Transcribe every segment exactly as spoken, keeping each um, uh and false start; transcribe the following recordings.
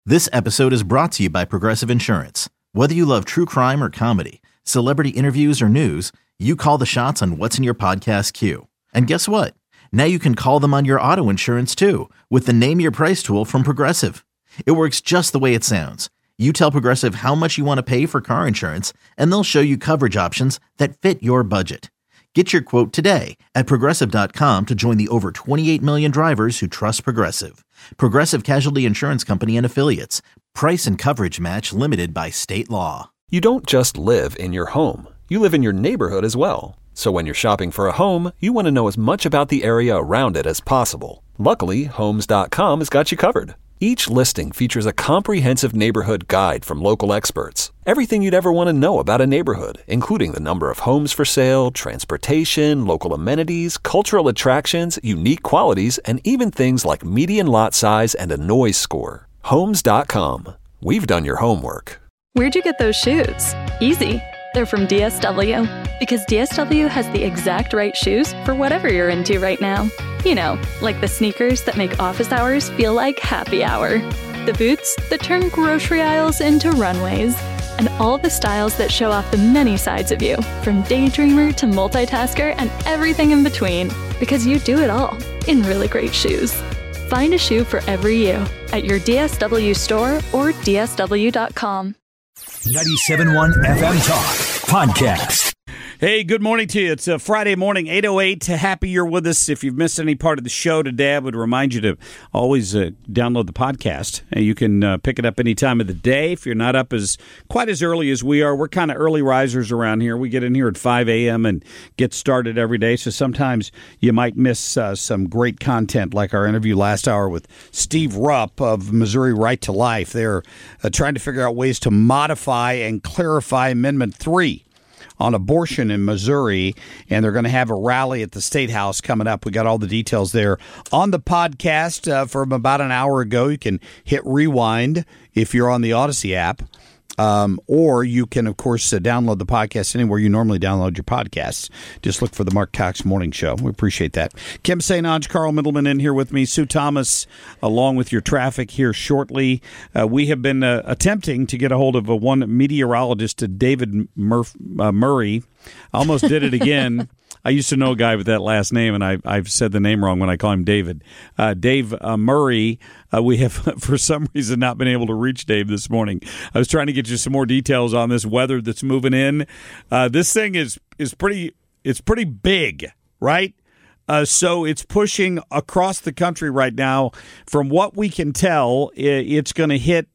This episode is brought to you by Progressive Insurance. Whether you love true crime or comedy, celebrity interviews or news, you call the shots on what's in your podcast queue. And guess what? Now you can call them on your auto insurance too with the Name Your Price tool from Progressive. It works just the way it sounds. You tell Progressive how much you want to pay for car insurance, and they'll show you coverage options that fit your budget. Get your quote today at Progressive dot com to join the over twenty-eight million drivers who trust Progressive. Progressive Casualty Insurance Company and Affiliates. Price and coverage match limited by state law. You don't just live in your home. You live in your neighborhood as well. So when you're shopping for a home, you want to know as much about the area around it as possible. Luckily, Homes dot com has got you covered. Each listing features a comprehensive neighborhood guide from local experts. Everything you'd ever want to know about a neighborhood, including the number of homes for sale, transportation, local amenities, cultural attractions, unique qualities, and even things like median lot size and a noise score. Homes dot com. We've done your homework. Where'd you get those shoes? Easy. They're from D S W. Because D S W has the exact right shoes for whatever you're into right now. You know, like the sneakers that make office hours feel like happy hour. The boots that turn grocery aisles into runways. And all the styles that show off the many sides of you, from daydreamer to multitasker and everything in between. Because you do it all in really great shoes. Find a shoe for every you at your D S W store or D S W dot com. ninety-seven point one F M Talk Podcast. Hey, good morning to you. It's a Friday morning, eight oh eight. Happy you're with us. If you've missed any part of the show today, I would remind you to always uh, download the podcast. And you can uh, pick it up any time of the day. If you're not up as quite as early as we are, we're kind of early risers around here. We get in here at five a.m. and get started every day. So sometimes you might miss uh, some great content, like our interview last hour with Steve Rupp of Missouri Right to Life. They're uh, trying to figure out ways to modify and clarify Amendment three on abortion in Missouri, and they're going to have a rally at the State House coming up. We got all the details there on the podcast uh, from about an hour ago. You can hit rewind if you're on the Odyssey app, um, or you can, of course, uh, download the podcast anywhere you normally download your podcasts. Just look for the Mark Cox Morning Show. We appreciate that. Kim Saint Onge, Carl Middleman in here with me, Sue Thomas, along with your traffic here shortly. Uh, we have been uh, attempting to get a hold of a one meteorologist, David Murph, uh, Murray. I almost did it again. I used to know a guy with that last name, and I, I've said the name wrong when I call him David. Uh, Dave uh, Murray, uh, we have, for some reason, not been able to reach Dave this morning. I was trying to get you some more details on this weather that's moving in. Uh, this thing is is pretty, it's pretty big, right? Uh, so it's pushing across the country right now. From what we can tell, it's going to hit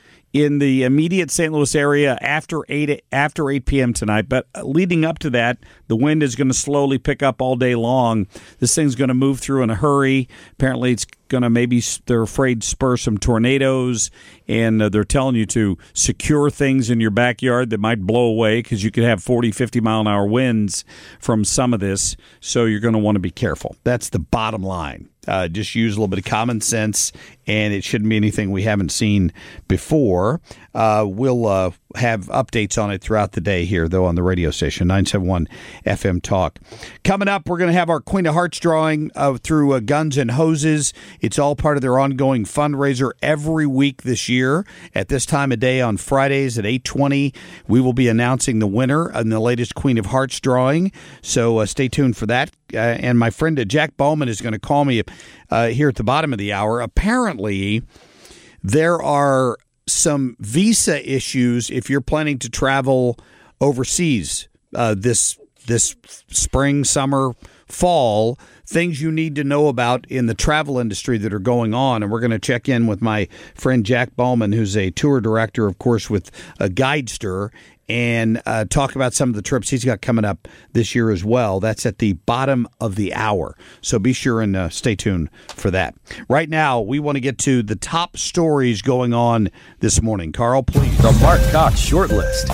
in the immediate Saint Louis area after eight after eight p.m. tonight. But leading up to that, the wind is going to slowly pick up all day long. This thing's going to move through in a hurry. Apparently, it's going to maybe, they're afraid, spur some tornadoes, and uh, they're telling you to secure things in your backyard that might blow away because you could have forty, fifty mile an hour winds from some of this. So you're going to want to be careful. That's the bottom line. Uh, just use a little bit of common sense, and it shouldn't be anything we haven't seen before. Uh, we'll uh, have updates on it throughout the day here, though, on the radio station, nine seven one F M Talk. Coming up, we're going to have our Queen of Hearts drawing uh, through uh, Guns and Hoses. It's all part of their ongoing fundraiser every week this year. At this time of day on Fridays at eight twenty, we will be announcing the winner in the latest Queen of Hearts drawing. So uh, stay tuned for that. Uh, and my friend uh, Jack Bowman is going to call me uh, here at the bottom of the hour. Apparently, there are some visa issues if you're planning to travel overseas uh, this this spring, summer, fall, things you need to know about in the travel industry that are going on. And we're going to check in with my friend Jack Bowman, who's a tour director, of course, with a Guidester, and uh, talk about some of the trips he's got coming up this year as well. That's at the bottom of the hour. So be sure and uh, stay tuned for that. Right now, we want to get to the top stories going on this morning. Carl, please. The Mark Cox Short List.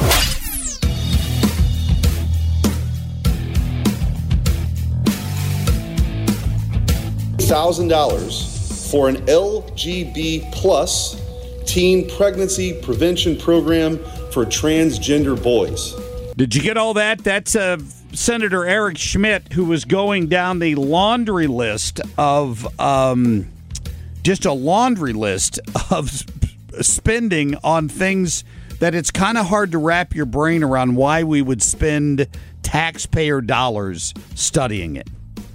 one thousand dollars for an L G B plus teen pregnancy prevention program for transgender boys. Did you get all that? That's uh, Senator Eric Schmidt, who was going down the laundry list of, um, just a laundry list of spending on things that it's kind of hard to wrap your brain around why we would spend taxpayer dollars studying it.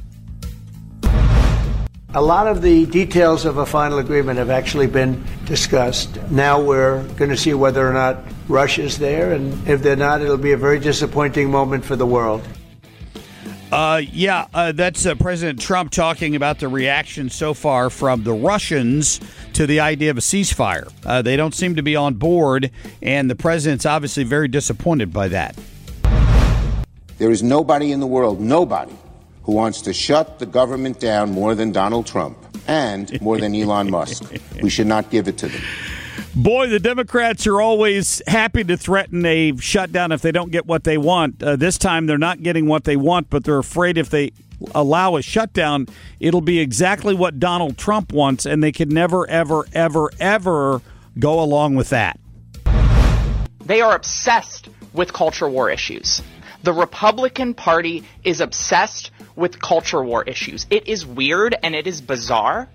A lot of the details of a final agreement have actually been discussed. Now we're going to see whether or not Russia's there, and if they're not, it'll be a very disappointing moment for the world. Uh, yeah, uh, that's uh, President Trump talking about the reaction so far from the Russians to the idea of a ceasefire. Uh, they don't seem to be on board, and the president's obviously very disappointed by that. There is nobody in the world, nobody, who wants to shut the government down more than Donald Trump and more than Elon Musk. We should not give it to them. Boy, the Democrats are always happy to threaten a shutdown if they don't get what they want. Uh, this time they're not getting what they want, but they're afraid if they allow a shutdown, it'll be exactly what Donald Trump wants, and they could never, ever, ever, ever go along with that. They are obsessed with culture war issues. The Republican Party is obsessed with culture war issues. It is weird and it is bizarre.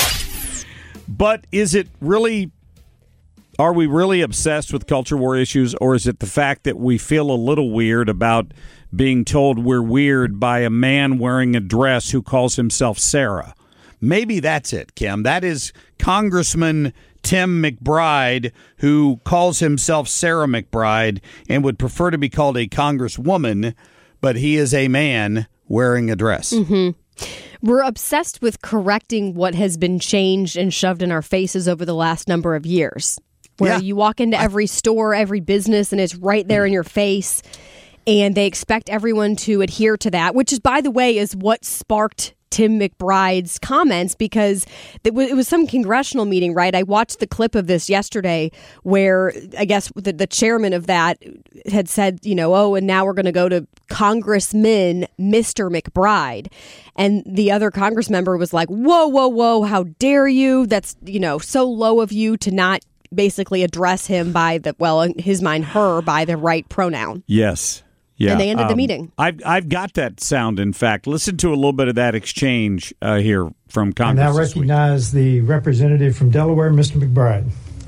But is it really... Are we really obsessed with culture war issues, or is it the fact that we feel a little weird about being told we're weird by a man wearing a dress who calls himself Sarah? Maybe that's it, Kim. That is Congressman Tim McBride, who calls himself Sarah McBride and would prefer to be called a congresswoman, but he is a man wearing a dress. Mm-hmm. We're obsessed with correcting what has been changed and shoved in our faces over the last number of years. Where Yeah. you walk into every store, every business, and it's right there in your face. And they expect everyone to adhere to that, which is, by the way, is what sparked Tim McBride's comments, because it was, it was some congressional meeting, right? I watched the clip of this yesterday where I guess the, the chairman of that had said, you know, oh, and now we're going to go to Congressman Mister McBride. And the other Congress member was like, whoa, whoa, whoa, how dare you? That's, you know, so low of you to not basically address him by the, well, in his mind, her, by the right pronoun. Yes. Yeah. And they ended the um, meeting. I've I've got that sound. In fact, listen to a little bit of that exchange uh, here from Congress. I now recognize the representative from Delaware, Mister McBride.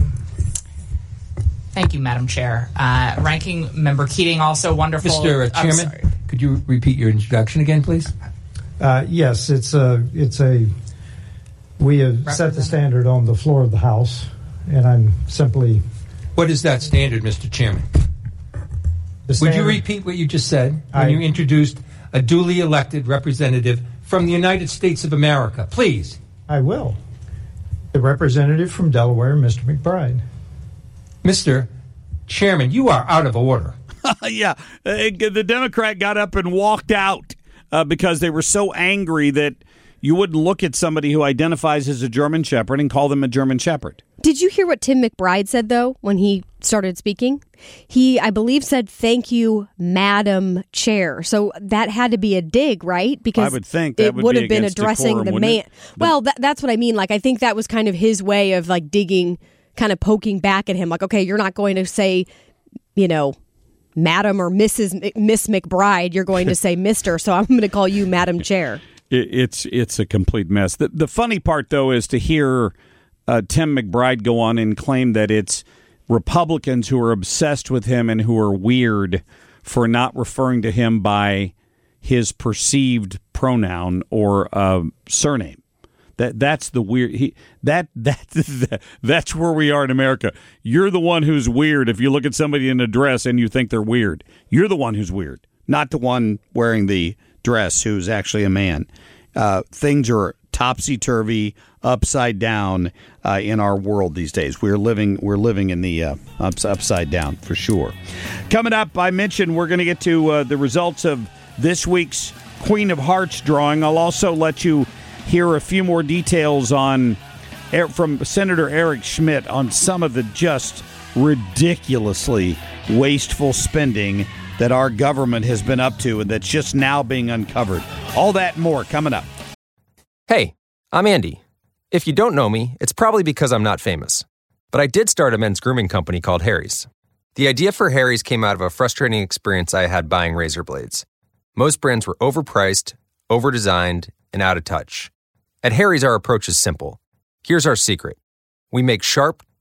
Thank you, Madam Chair. Uh, Ranking Member Keating, also wonderful. Mister Chairman, could you repeat your introduction again, please? Uh, yes, it's a it's a we have set the standard on the floor of the House, and I'm simply. What is that standard, Mister Chairman? Would you repeat what you just said when I, you introduced a duly elected representative from the United States of America? Please. I will. The representative from Delaware, Mister McBride. Mister Chairman, you are out of order. Yeah, uh, the Democrat got up and walked out uh, because they were so angry that you wouldn't look at somebody who identifies as a German Shepherd and call them a German Shepherd. Did you hear what Tim McBride said, though, when he started speaking? He, I believe, said, thank you, Madam Chair. So that had to be a dig, right? Because I would think that it would would be have been against addressing decorum, the wouldn't man. it? Well, that, that's what I mean. Like, I think that was kind of his way of, like, digging, kind of poking back at him. Like, okay, you're not going to say, you know, Madam or Missus M- Miss McBride. You're going to say Mister So I'm going to call you Madam Chair. It, it's it's a complete mess. The, the funny part, though, is to hear uh, Tim McBride go on and claim that it's Republicans who are obsessed with him and who are weird for not referring to him by his perceived pronoun or uh, surname. That that's the weird. He, that that that's where we are in America. You're the one who's weird if you look at somebody in a dress and you think they're weird. You're the one who's weird, not the one wearing the dress who's actually a man. Uh, things are topsy-turvy, upside down uh, in our world these days. We're living we're living in the uh, ups, upside down for sure. Coming up, I mentioned we're going to get to uh, the results of this week's Queen of Hearts drawing. I'll also let you hear a few more details on from Senator Eric Schmidt on some of the just ridiculously wasteful spending that our government has been up to and that's just now being uncovered. All that and more coming up. Hey, I'm Andy. If you don't know me, it's probably because I'm not famous. But I did start a men's grooming company called Harry's. The idea for Harry's came out of a frustrating experience I had buying razor blades. Most brands were overpriced, overdesigned, and out of touch. At Harry's, our approach is simple. Here's our secret. We make sharp,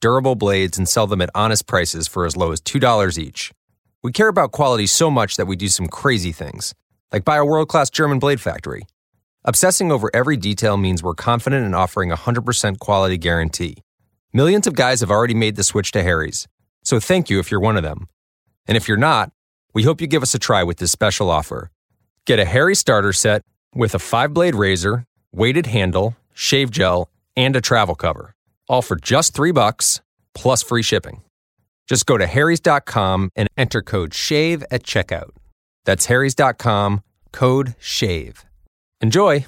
durable blades and sell them at honest prices for as low as two dollars each. We care about quality so much that we do some crazy things, like buy a world-class German blade factory. Obsessing over every detail means we're confident in offering a one hundred percent quality guarantee. Millions of guys have already made the switch to Harry's, so thank you if you're one of them. And if you're not, we hope you give us a try with this special offer. Get a Harry starter set with a five-blade razor, weighted handle, shave gel, and a travel cover, all for just three bucks plus free shipping. Just go to harrys dot com and enter code SHAVE at checkout. That's harrys dot com, code SHAVE. Enjoy!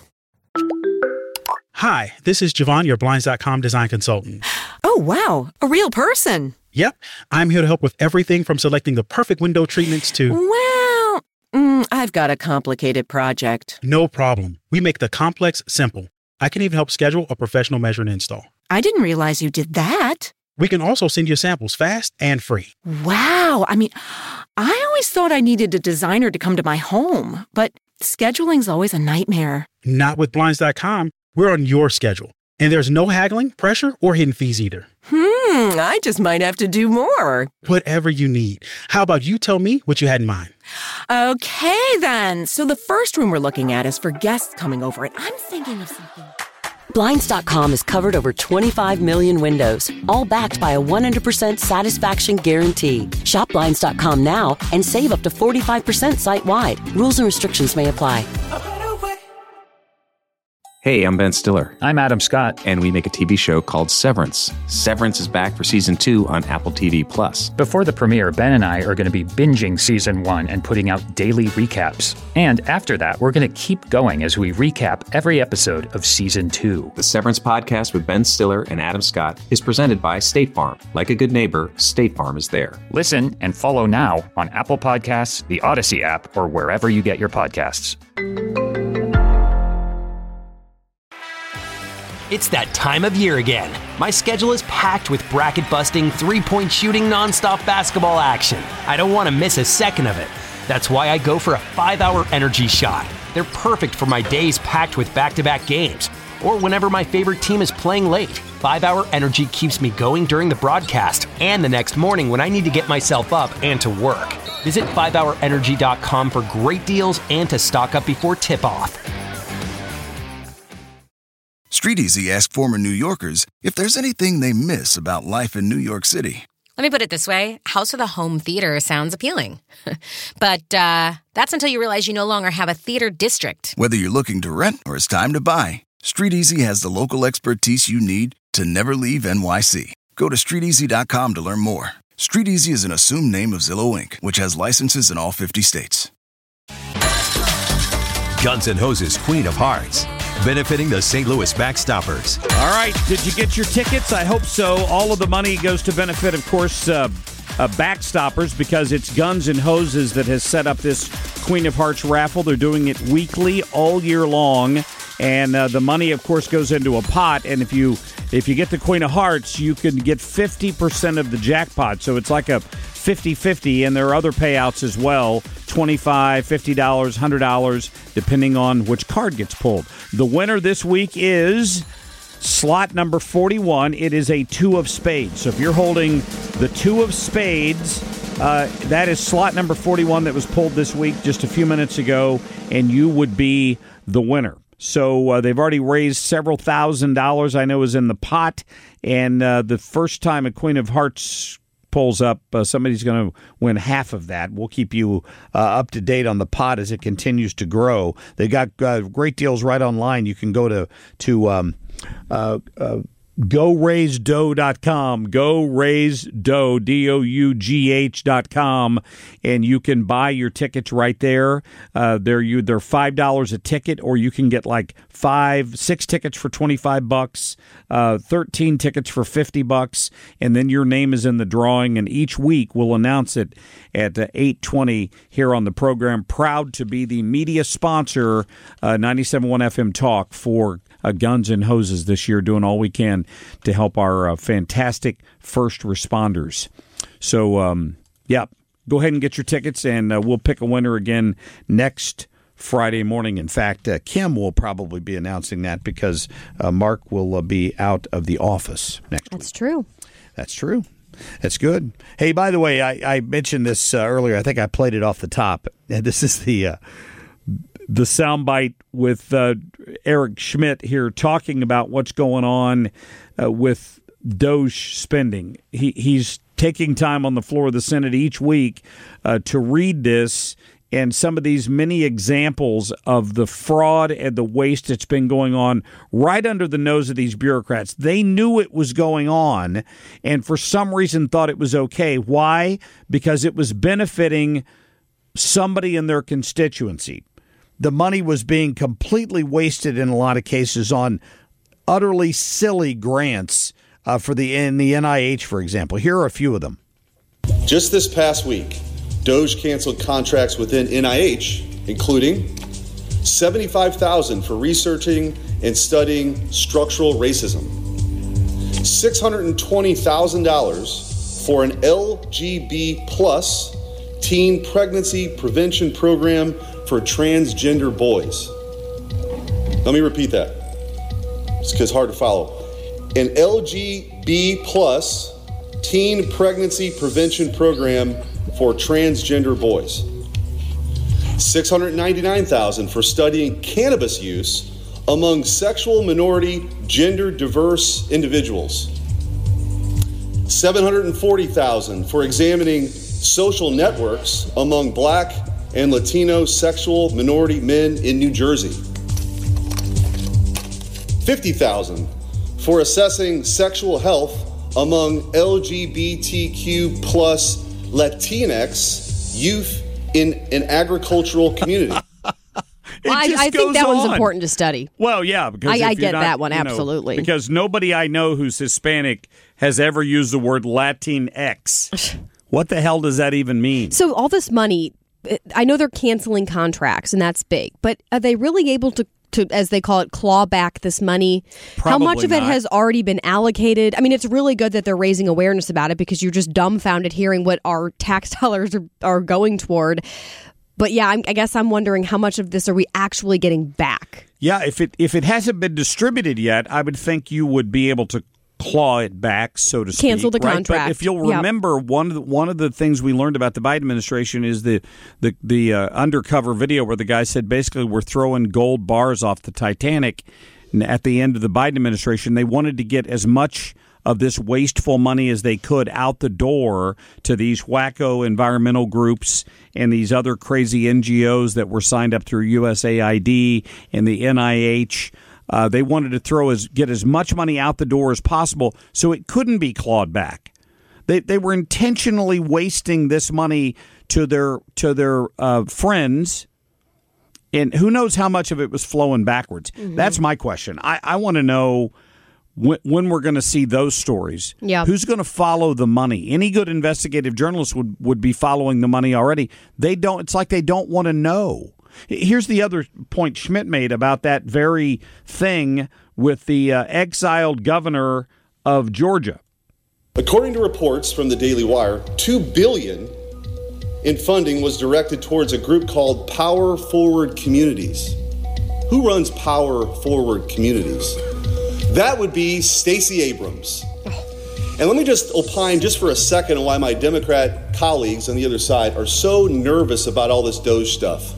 Hi, this is Javon, your Blinds dot com design consultant. Oh, wow, a real person. Yep, I'm here to help with everything from selecting the perfect window treatments to... Well, mm, I've got a complicated project. No problem. We make the complex simple. I can even help schedule a professional measure and install. I didn't realize you did that. We can also send you samples fast and free. Wow. I mean, I always thought I needed a designer to come to my home, but scheduling's always a nightmare. Not with Blinds dot com. We're on your schedule. And there's no haggling, pressure, or hidden fees either. Hmm, I just might have to do more. Whatever you need. How about you tell me what you had in mind? Okay, then. So the first room we're looking at is for guests coming over, and I'm thinking of something. Blinds dot com has covered over twenty-five million windows, all backed by a one hundred percent satisfaction guarantee. Shop Blinds dot com now and save up to forty-five percent site-wide. Rules and restrictions may apply. Hey, I'm Ben Stiller. I'm Adam Scott. And we make a T V show called Severance. Severance is back for season two on Apple T V Plus. Before the premiere, Ben and I are going to be binging season one and putting out daily recaps. And after that, we're going to keep going as we recap every episode of season two. The Severance podcast with Ben Stiller and Adam Scott is presented by State Farm. Like a good neighbor, State Farm is there. Listen and follow now on Apple Podcasts, the Odyssey app, or wherever you get your podcasts. It's that time of year again. My schedule is packed with bracket-busting, three-point shooting, nonstop basketball action. I don't want to miss a second of it. That's why I go for a five-hour energy shot. They're perfect for my days packed with back-to-back games, or whenever my favorite team is playing late. five-hour energy keeps me going during the broadcast and the next morning when I need to get myself up and to work. Visit five hour energy dot com for great deals and to stock up before tip-off. StreetEasy asked former New Yorkers if there's anything they miss about life in New York City. Let me put it this way. House with a home theater sounds appealing. But uh, that's until you realize you no longer have a theater district. Whether you're looking to rent or it's time to buy, StreetEasy has the local expertise you need to never leave N Y C. Go to street easy dot com to learn more. StreetEasy is an assumed name of Zillow Incorporated, which has licenses in all fifty states. Guns N' Hoses Queen of Hearts, benefiting the Saint Louis Backstoppers. All right, did you get your tickets? I hope so. All of the money goes to benefit, of course, uh, uh, Backstoppers, because it's Guns N' Hoses that has set up this Queen of Hearts raffle. They're doing it weekly, all year long, and uh, the money, of course, goes into a pot. And if you if you get the Queen of Hearts, you can get fifty percent of the jackpot. So it's like a fifty-fifty, and there are other payouts as well, twenty-five dollars, fifty dollars, one hundred dollars, depending on which card gets pulled. The winner this week is slot number forty-one. It is a two of spades. So if you're holding the two of spades, uh, that is slot number forty-one that was pulled this week just a few minutes ago, and you would be the winner. So uh, they've already raised several thousand dollars, I know, is in the pot, and uh, the first time a Queen of Hearts pulls up, uh, somebody's going to win half of that. We'll keep you uh, up to date on the pot as it continues to grow. They got uh, great deals right online. You can go to to um, uh, uh, go raise dough dot com, go raise dough, D O U G H dot com, and you can buy your tickets right there. Uh, they're you they're five dollars a ticket, or you can get like five, six tickets for twenty-five bucks, uh, thirteen tickets for fifty bucks, and then your name is in the drawing. And each week we'll announce it at uh, eight twenty here on the program. Proud to be the media sponsor, uh, ninety-seven point one F M Talk for Uh, Guns N' Hoses this year, doing all we can to help our uh, fantastic first responders. So, um, yeah, go ahead and get your tickets, and uh, we'll pick a winner again next Friday morning. In fact, uh, Kim will probably be announcing that because uh, Mark will uh, be out of the office next week. That's true. That's true. That's good. Hey, by the way, I, I mentioned this uh, earlier. I think I played it off the top. And this is the uh, the soundbite with uh, Eric Schmidt here talking about what's going on uh, with Doge spending. He he's taking time on the floor of the Senate each week uh, to read this and some of these many examples of the fraud and the waste that's been going on right under the nose of these bureaucrats. They knew it was going on and for some reason thought it was okay. Why? Because it was benefiting somebody in their constituency. The money was being completely wasted in a lot of cases on utterly silly grants uh, for the in the N I H, for example. Here are a few of them. Just this past week, Doge canceled contracts within N I H, including seventy-five thousand dollars for researching and studying structural racism, six hundred twenty thousand dollars for an L G B plus teen pregnancy prevention program for transgender boys. Let me repeat that. It's because it's hard to follow. An L G B plus teen pregnancy prevention program for transgender boys. six hundred ninety-nine thousand dollars for studying cannabis use among sexual minority, gender diverse individuals. seven hundred forty thousand dollars for examining social networks among Black and Latino sexual minority men in New Jersey. fifty thousand dollars for assessing sexual health among L G B T Q plus Latinx youth in an agricultural community. I, I think that on. one's important to study. Well, yeah, because I, I if you're get not, that one, you know, absolutely. because nobody I know who's Hispanic has ever used the word Latinx. What the hell does that even mean? So all this money, I know they're canceling contracts, and that's big, but are they really able to, to as they call it, claw back this money? Probably How much of it not. has already been allocated? I mean, it's really good that they're raising awareness about it because you're just dumbfounded hearing what our tax dollars are, are going toward. But yeah, I'm, I guess I'm wondering how much of this are we actually getting back? Yeah, if it if it hasn't been distributed yet, I would think you would be able to claw it back, so to speak. Cancel the right? contract. But if you'll Yep. remember, one of the, one of the things we learned about the Biden administration is the the the uh, undercover video where the guy said basically we're throwing gold bars off the Titanic. And at the end of the Biden administration, they wanted to get as much of this wasteful money as they could out the door to these wacko environmental groups and these other crazy N G Os that were signed up through U S A I D and the N I H. Uh, they wanted to throw as get as much money out the door as possible so it couldn't be clawed back. They they were intentionally wasting this money to their to their uh, friends, and who knows how much of it was flowing backwards. Mm-hmm. That's my question. I, I want to know when, when we're going to see those stories. Yeah. Who's going to follow the money? Any good investigative journalist would, would be following the money already. They don't. It's like they don't want to know. Here's the other point Schmidt made about that very thing with the uh, exiled governor of Georgia. According to reports from the Daily Wire, two billion dollars in funding was directed towards a group called Power Forward Communities. Who runs Power Forward Communities? That would be Stacey Abrams. And let me just opine just for a second on why my Democrat colleagues on the other side are so nervous about all this Doge stuff.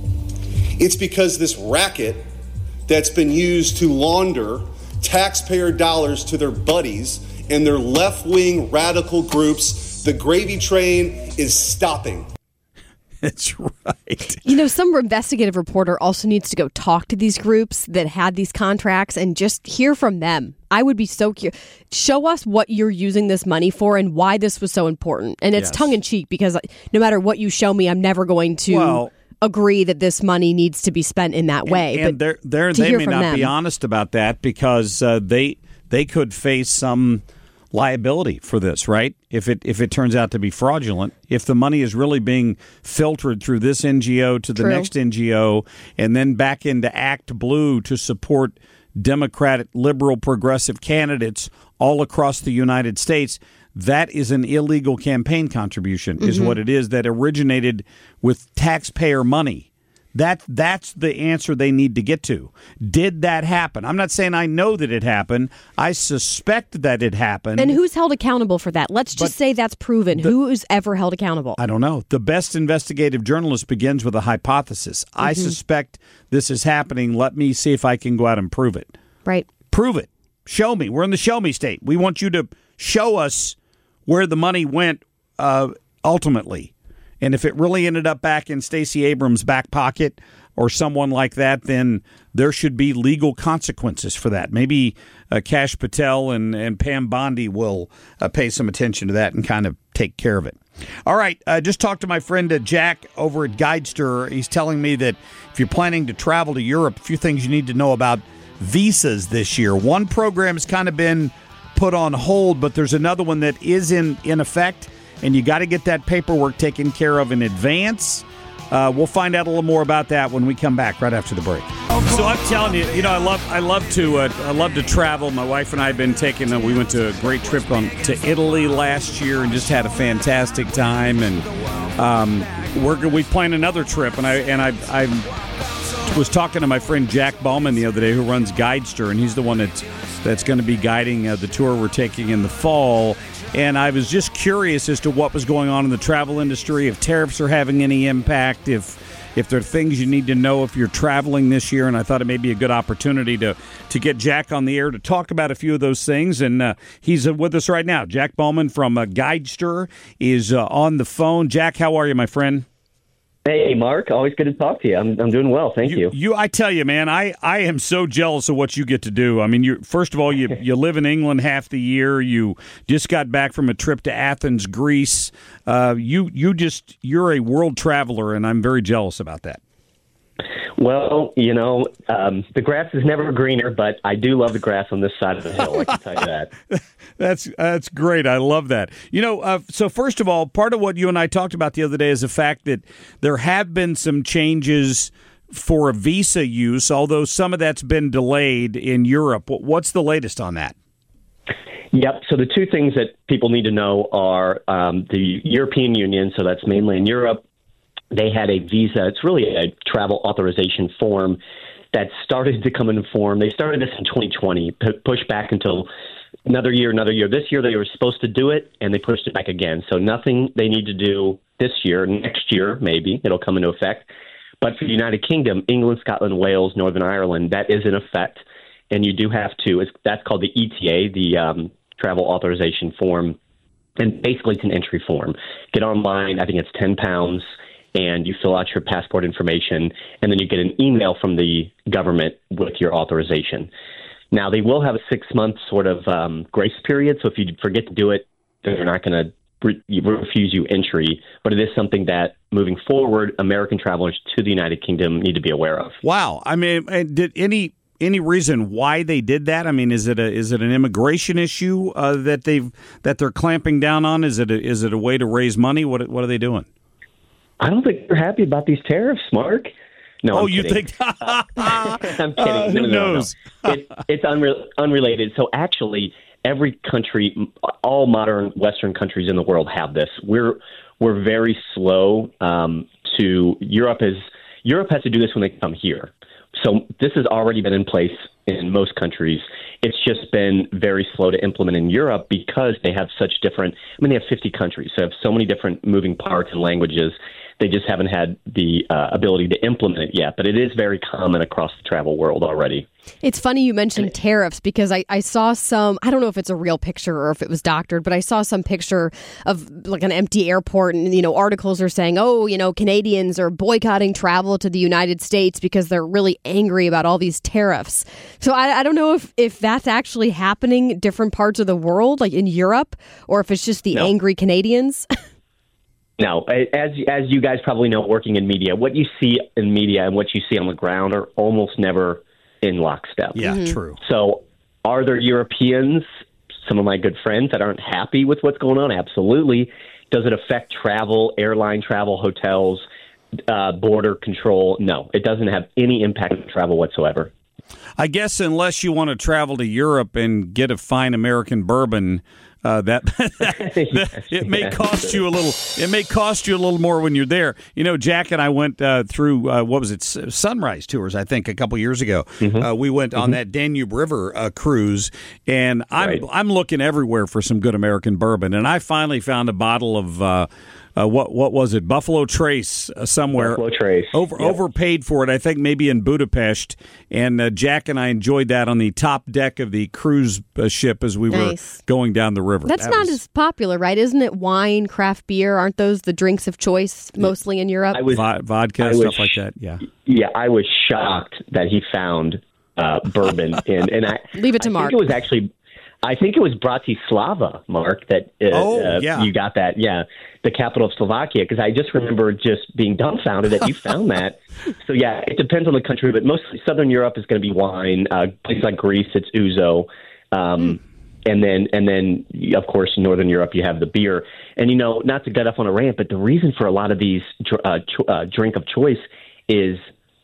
It's because this racket that's been used to launder taxpayer dollars to their buddies and their left-wing radical groups, the gravy train is stopping. That's right. You know, some investigative reporter also needs to go talk to these groups that had these contracts and just hear from them. I would be so curious. Show us what you're using this money for and why this was so important. And it's Yes. tongue-in-cheek because no matter what you show me, I'm never going to Well, agree that this money needs to be spent in that way. And, and but they're, they're, to they hear may from not them. be honest about that because uh, they they could face some liability for this, right? If it if it turns out to be fraudulent, if the money is really being filtered through this N G O to the True. next N G O and then back into Act Blue to support Democratic, liberal, progressive candidates all across the United States, that is an illegal campaign contribution, is Mhm. what it is, that originated with taxpayer money. That that's the answer they need to get to. Did that happen? I'm not saying I know that it happened. I suspect that it happened. And who's held accountable for that? Let's just but say that's proven. The, who is ever held accountable? I don't know. The best investigative journalist begins with a hypothesis. Mm-hmm. I suspect this is happening. Let me see if I can go out and prove it. Right. Prove it. Show me. We're in the show me state. We want you to show us where the money went uh, ultimately. And if it really ended up back in Stacey Abrams' back pocket or someone like that, then there should be legal consequences for that. Maybe uh, Kash Patel and, and Pam Bondi will uh, pay some attention to that and kind of take care of it. All right, uh, just talked to my friend uh, Jack over at Guidester. He's telling me that if you're planning to travel to Europe, a few things you need to know about visas this year. One program has kind of been put on hold, but there's another one that is in, in effect. And you got to get that paperwork taken care of in advance. Uh, we'll find out a little more about that when we come back right after the break. So I'm telling you, you know, I love, I love to, uh, I love to travel. My wife and I have been taking. Uh, we went to a great trip on to Italy last year and just had a fantastic time. And um, we're we plan another trip. And I and I I was talking to my friend Jack Bauman the other day, who runs Guidester, and he's the one that's that's going to be guiding uh, the tour we're taking in the fall. And I was just curious as to what was going on in the travel industry, if tariffs are having any impact, if if there are things you need to know if you're traveling this year. And I thought it may be a good opportunity to, to get Jack on the air to talk about a few of those things. And uh, he's uh, with us right now. Jack Bauman from uh, Guidester is uh, on the phone. Jack, how are you, my friend? Hey, Mark. Always good to talk to you. I'm I'm doing well. Thank you. You, you I tell you, man, I, I am so jealous of what you get to do. I mean, you first of all, you you live in England half the year. You just got back from a trip to Athens, Greece. Uh, you you just you're a world traveler, and I'm very jealous about that. Well, you know, um, the grass is never greener, but I do love the grass on this side of the hill. I can tell you that. That's that's great. I love that. You know, uh, so first of all, part of what you and I talked about the other day is the fact that there have been some changes for a visa use, although some of that's been delayed in Europe. What's the latest on that? Yep. So the two things that people need to know are um, the European Union, so that's mainly in Europe. They had a visa. It's really a travel authorization form that started to come into form. They started this in twenty twenty, p- pushed back until another year, another year. This year they were supposed to do it, and they pushed it back again. So nothing they need to do this year. Next year, maybe, it'll come into effect. But for the United Kingdom, England, Scotland, Wales, Northern Ireland, that is in effect. And you do have to, it's, that's called the E T A, the um, travel authorization form. And basically it's an entry form. Get online, I think it's ten pounds. And you fill out your passport information, and then you get an email from the government with your authorization. Now, they will have a six-month sort of um, grace period, so if you forget to do it, they're not going to re- refuse you entry. But it is something that, moving forward, American travelers to the United Kingdom need to be aware of. Wow. I mean, did any any reason why they did that? I mean, is it a is it an immigration issue uh, that they've that they're clamping down on? Is it a, is it a way to raise money? What what are they doing? I don't think they're happy about these tariffs, Mark. No, oh, I'm you kidding. think? uh, I'm kidding. Uh, who no, no, no, knows? No. It, it's unre- unrelated. So actually, every country, all modern Western countries in the world have this. We're we're very slow um, to Europe is Europe has to do this when they come here. So this has already been in place in most countries. It's just been very slow to implement in Europe because they have such different. I mean, they have fifty countries, so they have so many different moving parts and languages. They just haven't had the uh, ability to implement it yet, but it is very common across the travel world already. It's funny you mentioned tariffs because I, I saw some, I don't know if it's a real picture or if it was doctored, but I saw some picture of like an empty airport and, you know, articles are saying, oh, you know, Canadians are boycotting travel to the United States because they're really angry about all these tariffs. So I, I don't know if, if that's actually happening in different parts of the world, like in Europe, or if it's just the no. angry Canadians. No, as as you guys probably know, working in media, what you see in media and what you see on the ground are almost never in lockstep. Yeah, mm-hmm. True. So are there Europeans, some of my good friends, that aren't happy with what's going on? Absolutely. Does it affect travel, airline travel, hotels, uh, border control? No, it doesn't have any impact on travel whatsoever. I guess unless you want to travel to Europe and get a fine American bourbon, Uh, that, that it may cost you a little. It may cost you a little more when you're there. You know, Jack and I went uh, through uh, what was it, Sunrise Tours? I think a couple years ago. Mm-hmm. Uh, we went mm-hmm. on that Danube River uh, cruise, and I'm right. I'm looking everywhere for some good American bourbon, and I finally found a bottle of. Uh, Uh, what what was it? Buffalo Trace uh, somewhere. Buffalo Trace. Over yep. Overpaid for it, I think maybe in Budapest. And uh, Jack and I enjoyed that on the top deck of the cruise uh, ship as we nice. were going down the river. That's that not was... as popular, right? Isn't it wine, craft beer? Aren't those the drinks of choice mostly in Europe? I was, v- vodka, I stuff was, like that. Yeah. Yeah, I was shocked that he found uh, bourbon in, and I leave it to I Mark. Think it was actually. I think it was Bratislava, Mark, that uh, oh, uh, yeah. you got that. Yeah, the capital of Slovakia, because I just remember just being dumbfounded that you found that. So, yeah, it depends on the country, but mostly Southern Europe is going to be wine. Uh, places like Greece, it's ouzo. Um, mm. And then, and then, of course, in Northern Europe, you have the beer. And, you know, not to get off on a rant, but the reason for a lot of these uh, ch- uh, drink of choice is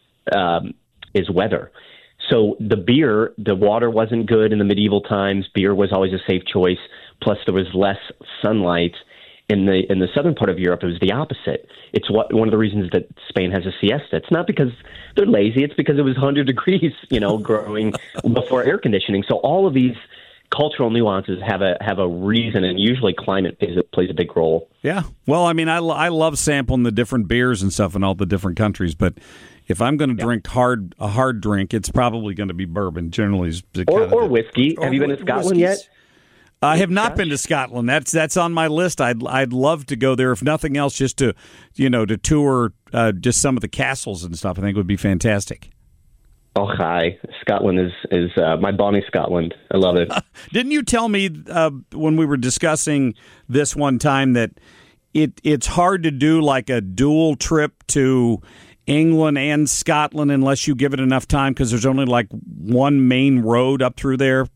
um, is weather. So the beer, the water wasn't good in the medieval times. Beer was always a safe choice. Plus, there was less sunlight. In the in the southern part of Europe, it was the opposite. It's what one of the reasons that Spain has a siesta. It's not because they're lazy. It's because it was one hundred degrees, you know, growing before air conditioning. So all of these cultural nuances have a have a reason, and usually climate plays a, plays a big role. Yeah. Well, I mean, I, I love sampling the different beers and stuff in all the different countries, but if I'm going to yeah. drink hard a hard drink, it's probably going to be bourbon. Generally, is the or kind or of whiskey. Or have you been to Scotland whiskeys? yet? I have not been to Scotland. That's that's on my list. I'd I'd love to go there, if nothing else, just to you know to tour uh, just some of the castles and stuff. I think it would be fantastic. Oh, hi! Scotland is is uh, my Bonnie Scotland. I love it. Didn't you tell me uh, when we were discussing this one time that it it's hard to do like a dual trip to England and Scotland unless you give it enough time because there's only like one main road up through there?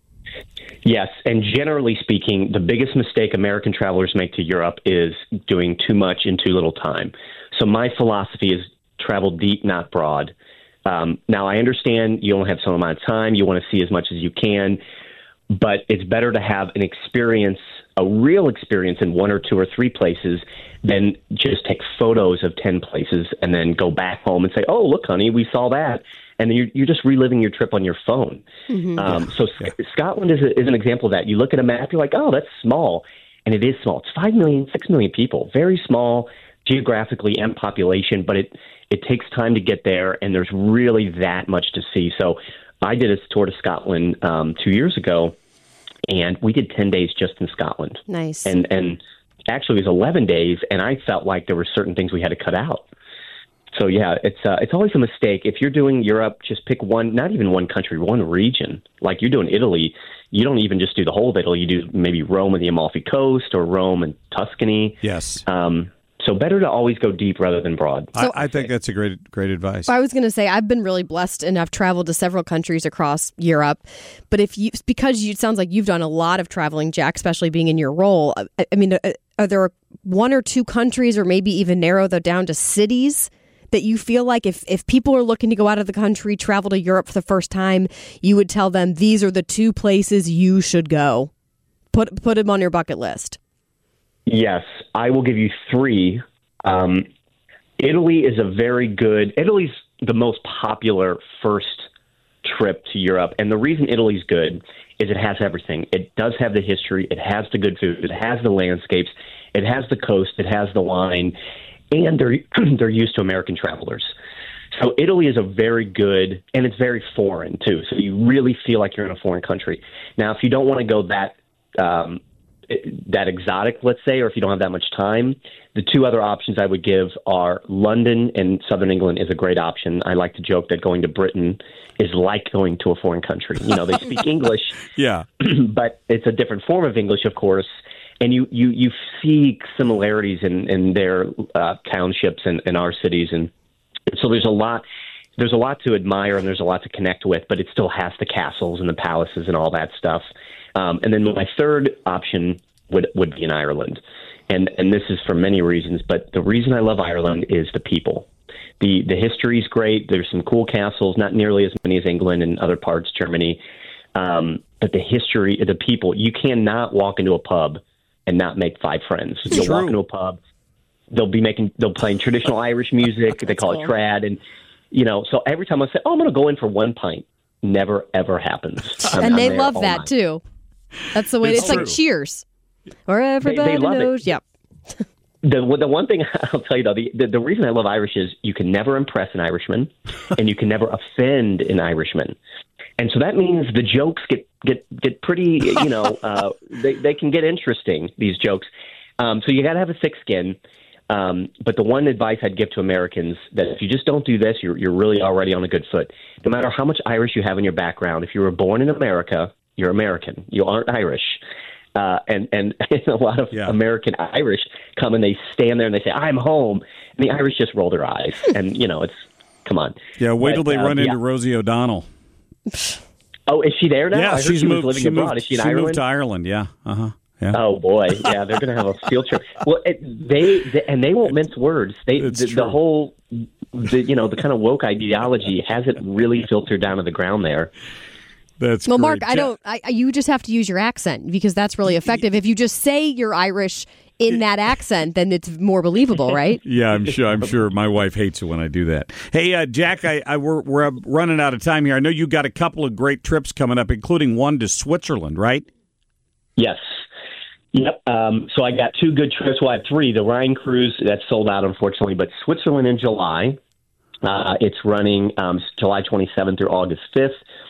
Yes, and generally speaking, the biggest mistake American travelers make to Europe is doing too much in too little time. So my philosophy is travel deep, not broad. Um, now, I understand you only have some amount of time. You want to see as much as you can, but it's better to have an experience, a real experience in one or two or three places than just take photos of ten places and then go back home and say, oh, look, honey, we saw that. And then you're, you're just reliving your trip on your phone. Mm-hmm. Um, so yeah. Scotland is, a, is an example of that. You look at a map, you're like, oh, that's small. And it is small. It's five million, six million people. Very small geographically and population, but it, it takes time to get there, and there's really that much to see. So I did a tour to Scotland um, two years ago, and we did ten days just in Scotland. Nice. And, and actually it was eleven days, and I felt like there were certain things we had to cut out. So, yeah, it's uh, it's always a mistake. If you're doing Europe, just pick one, not even one country, one region. Like you're doing Italy, you don't even just do the whole of Italy. You do maybe Rome and the Amalfi Coast or Rome and Tuscany. Yes. Um, so better to always go deep rather than broad. So, I, I think that's a great great advice. I was going to say, I've been really blessed and I've traveled to several countries across Europe. But if you, because you, it sounds like you've done a lot of traveling, Jack, especially being in your role. I, I mean, are there one or two countries, or maybe even narrow them down to cities, that you feel like if, if people are looking to go out of the country, travel to Europe for the first time, you would tell them these are the two places you should go? Put put them on your bucket list. Yes, I will give you three. Um, Italy is a very good, Italy's the most popular first trip to Europe. And the reason Italy's good is it has everything. It does have the history. It has the good food. It has the landscapes. It has the coast. It has the wine. And they're they're used to American travelers. So Italy is a very good, and it's very foreign, too. So you really feel like you're in a foreign country. Now, if you don't want to go that um, that exotic, let's say, or if you don't have that much time, the two other options I would give are London and Southern England is a great option. I like to joke that going to Britain is like going to a foreign country. You know, they speak English, yeah, but it's a different form of English, of course. And you, you, you see similarities in, in their uh, townships and, and our cities. And so there's a lot there's a lot to admire and there's a lot to connect with, but it still has the castles and the palaces and all that stuff. Um, and then my third option would, would be in Ireland. And and this is for many reasons, but the reason I love Ireland is the people. The, the history is great. There's some cool castles, not nearly as many as England and other parts, Germany. Um, but the history of the people. You cannot walk into a pub and not make five friends. It's You'll true. walk into a pub, they'll be making, they'll playing traditional Irish music. They call cool. it trad. And, you know, so every time I say, oh, I'm going to go in for one pint, never, ever happens. I'm, and I'm they there love all that night. too. That's the way It's it's like true. Cheers. Or everybody they love it. knows. Yep. The, the one thing I'll tell you, though, the, the, the reason I love Irish is you can never impress an Irishman and you can never offend an Irishman. And so that means the jokes get, get, get pretty, you know, uh, they, they can get interesting, these jokes. Um, so you got to have a thick skin. Um, but the one advice I'd give to Americans that if you just don't do this, you're, you're really already on a good foot. No matter how much Irish you have in your background, if you were born in America, you're American. You aren't Irish. Uh, and, and a lot of Yeah. American Irish come and they stand there and they say, I'm home. And the Irish just roll their eyes. And, you know, it's, come on. Yeah, wait till But, they uh, run yeah. into Rosie O'Donnell. Oh, is she there now? Yeah, I heard she's she was moved. living She abroad. moved, Is she in she Ireland? moved to Ireland. Yeah. Uh huh. Yeah. Oh boy, yeah, they're going to have a field trip. Well, it, they, they and they won't mince words. They It's the, true. the whole, the, you know, the kind of woke ideology hasn't really filtered down to the ground there. That's Well, great. Mark, I don't. I, you just have to use your accent because that's really effective. If you just say you're Irish in that accent, then it's more believable, right? Yeah, I'm sure. I'm sure my wife hates it when I do that. Hey, uh, Jack, I, I we're, we're running out of time here. I know you got a couple of great trips coming up, including one to Switzerland, right? Yes. Yep. Um, so I got two good trips. Well, I have three. The Rhine cruise, that's sold out, unfortunately, but Switzerland in July. Uh, it's running um, July twenty-seventh through August fifth,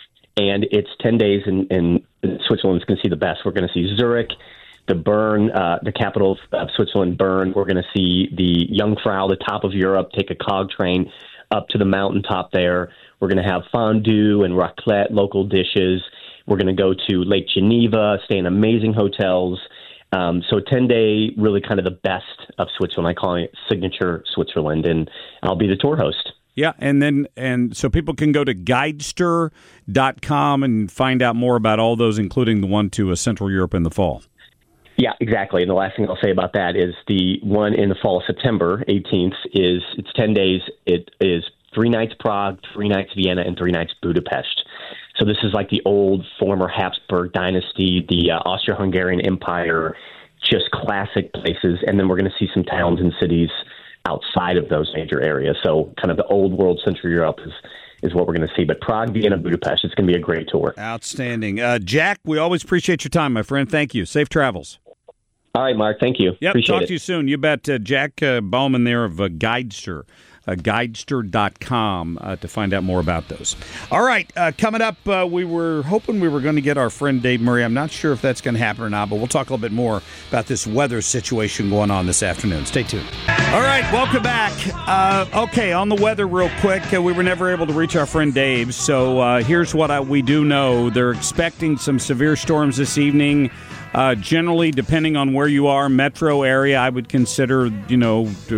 and it's ten days in, in Switzerland. Going to see the best. We're going to see Zurich, the Bern, uh, the capital of Switzerland, Bern. We're going to see the Jungfrau, the top of Europe, take a cog train up to the mountaintop there. We're going to have fondue and raclette, local dishes. We're going to go to Lake Geneva, stay in amazing hotels. Um, so ten-day, really kind of the best of Switzerland. I call it signature Switzerland, and I'll be the tour host. Yeah, and then and so people can go to guidester dot com and find out more about all those, including the one to uh, Central Europe in the fall. Yeah, exactly. And the last thing I'll say about that is the one in the fall, September eighteenth, is it's ten days. It is three nights Prague, three nights Vienna, and three nights Budapest. So this is like the old former Habsburg dynasty, the uh, Austro-Hungarian Empire, just classic places. And then we're going to see some towns and cities outside of those major areas. So kind of the old world Central Europe is, is what we're going to see. But Prague, Vienna, Budapest, it's going to be a great tour. Outstanding. Uh, Jack, we always appreciate your time, my friend. Thank you. Safe travels. All right, Mark. Thank you. Yep, Appreciate talk it. to you soon. You bet. Uh, Jack uh, Bauman there of uh, Guidester. Uh, guidester dot com uh, to find out more about those. All right, uh, coming up, uh, we were hoping we were going to get our friend Dave Murray. I'm not sure if that's going to happen or not, but we'll talk a little bit more about this weather situation going on this afternoon. Stay tuned. All right, welcome back. Uh, okay, on the weather real quick, uh, we were never able to reach our friend Dave, so uh, here's what I, we do know. They're expecting some severe storms this evening. Uh, generally, depending on where you are, metro area, I would consider, you know, to,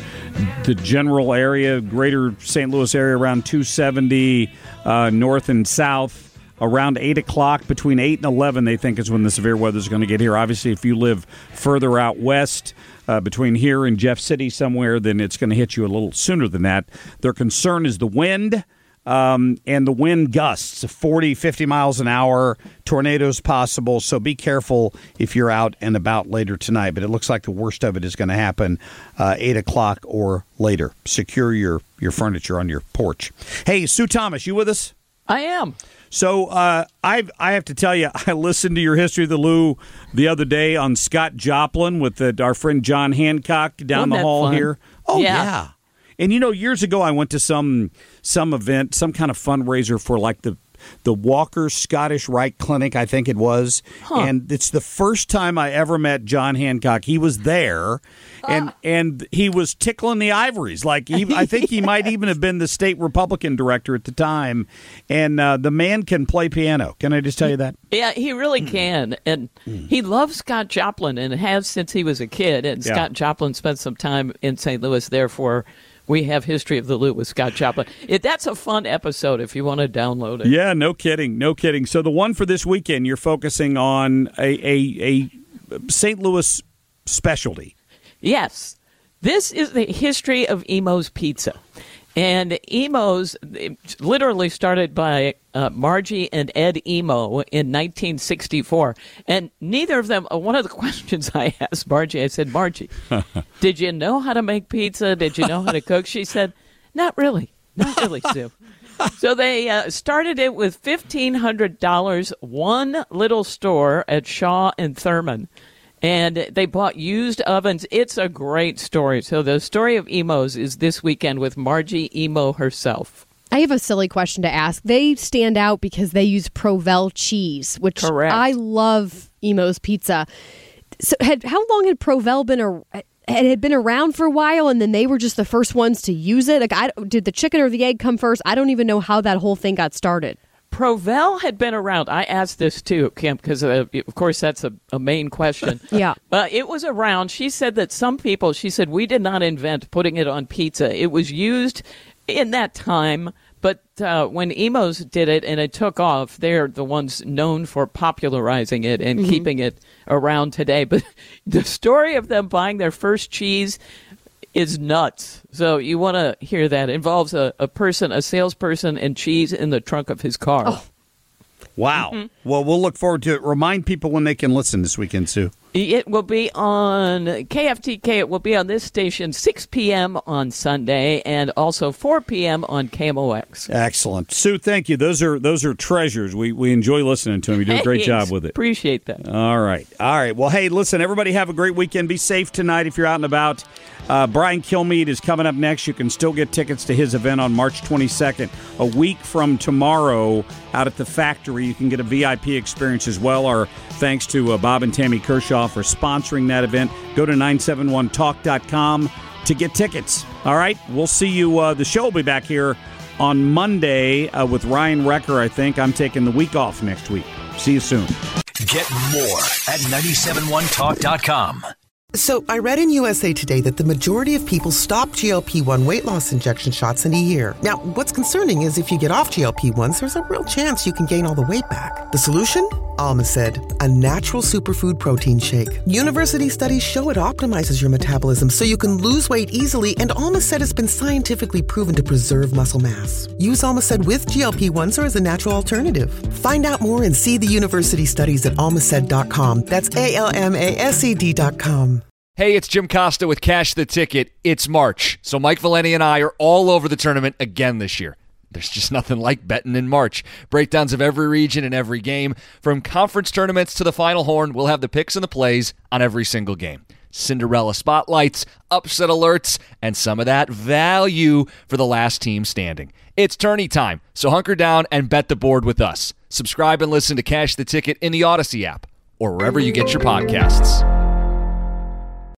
the general area, greater Saint Louis area, around two seventy uh, north and south. Around eight o'clock, between eight and eleven, they think is when the severe weather is going to get here. Obviously, if you live further out west, uh, between here and Jeff City somewhere, then it's going to hit you a little sooner than that. Their concern is the wind. Um, and the wind gusts forty, fifty miles an hour, tornadoes possible. So be careful if you're out and about later tonight. But it looks like the worst of it is going to happen uh, eight o'clock or later. Secure your, your furniture on your porch. Hey, Sue Thomas, you with us? I am. So uh, I I have to tell you, I listened to your History of the Lou the other day on Scott Joplin with the, our friend John Hancock down Wasn't the that hall fun? here. Oh, Yeah. yeah. And, you know, years ago I went to some some event, some kind of fundraiser for, like, the the Walker Scottish Rite Clinic, I think it was. Huh. And it's the first time I ever met John Hancock. He was there, and and he was tickling the ivories. Like, he, I think he might even have been the state Republican director at the time. And uh, the man can play piano. Can I just tell you that? Yeah, he really can. And he loves Scott Joplin and has since he was a kid. And Yeah. Scott Joplin spent some time in Saint Louis. Therefore, we have History of the Lou with Scott Joplin. It, that's a fun episode if you want to download it. Yeah, no kidding, no kidding. So the one for this weekend, you're focusing on a, a, a Saint Louis specialty. Yes. This is the history of Emo's Pizza. And Imo's literally started by uh, Margie and Ed Imo in nineteen sixty-four. And neither of them, uh, one of the questions I asked Margie, I said, Margie, did you know how to make pizza? Did you know how to cook? She said, not really. Not really, Sue. So they uh, started it with fifteen hundred dollars, one little store at Shaw and Thurman. And they bought used ovens. It's a great story. So the story of Imo's is this weekend with Margie Imo herself. I have a silly question to ask. They stand out because they use Provel cheese, which Correct. I love Imo's Pizza. So had how long had Provel been a, it had been around for a while, and then they were just the first ones to use it? Like, I, did the chicken or the egg come first? I don't even know how that whole thing got started. Provel had been around. I asked this too, Kim, because uh, of course that's a, a main question. Yeah. But it was around. She said that some people, she said, we did not invent putting it on pizza. It was used in that time, but uh, when Imo's did it and it took off, they're the ones known for popularizing it and mm-hmm. keeping it around today. But the story of them buying their first cheese is nuts. So you want to hear that. It involves a, a person, a salesperson, and cheese in the trunk of his car. Oh. Wow. Mm-hmm. Well, we'll look forward to it. Remind people when they can listen this weekend, Sue. It will be on K F T K. It will be on this station six p.m. on Sunday and also four p.m. on K M O X. Excellent. Sue, thank you. Those are those are treasures. We we enjoy listening to them. You do a great Thanks. job with it. Appreciate that. All right. All right. Well, hey, listen, everybody have a great weekend. Be safe tonight if you're out and about. Uh, Brian Kilmeade is coming up next. You can still get tickets to his event on March twenty-second. A week from tomorrow out at the factory, you can get a V I P experience as well. Our thanks to uh, Bob and Tammy Kershaw for sponsoring that event. Go to nine seven one talk dot com to get tickets. All right, we'll see you. Uh, the show will be back here on Monday uh, with Ryan Recker, I think. I'm taking the week off next week. See you soon. Get more at nine seven one talk dot com. So I read in U S A Today that the majority of people stop G L P one weight loss injection shots in a year. Now, what's concerning is if you get off G L P ones, there's a real chance you can gain all the weight back. The solution? Alma said, a natural superfood protein shake. University studies show it optimizes your metabolism so you can lose weight easily, and Alma said it's been scientifically proven to preserve muscle mass. Use Alma said with G L P ones or as a natural alternative. Find out more and see the university studies at almased dot com. That's A L M A S E D dot com. Hey, it's Jim Costa with Cash the Ticket. It's March, so Mike Valeni and I are all over the tournament again this year. There's just nothing like betting in March. Breakdowns of every region and every game. From conference tournaments to the Final Horn, we'll have the picks and the plays on every single game. Cinderella spotlights, upset alerts, and some of that value for the last team standing. It's tourney time, so hunker down and bet the board with us. Subscribe and listen to Cash the Ticket in the Odyssey app or wherever you get your podcasts.